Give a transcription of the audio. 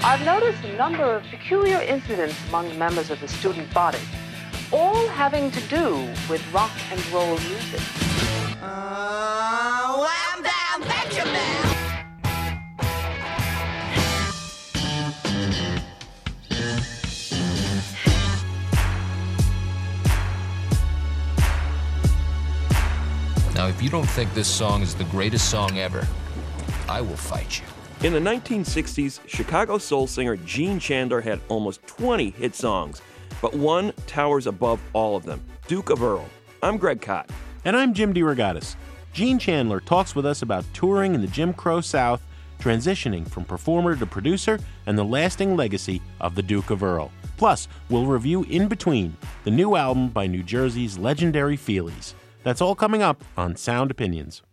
I've noticed a number of peculiar incidents among the members of the student body, all having to do with rock and roll music. Wham bam, betcha bam! Now, if you don't think this song is the greatest song ever, I will fight you. In the 1960s, Chicago soul singer Gene Chandler had almost 20 hit songs, but one towers above all of them, Duke of Earl. I'm Greg Kot. And I'm Jim DeRogatis. Gene Chandler talks with us about touring in the Jim Crow South, transitioning from performer to producer, and the lasting legacy of the Duke of Earl. Plus, we'll review In Between, the new album by New Jersey's legendary Feelies. That's all coming up on Sound Opinions.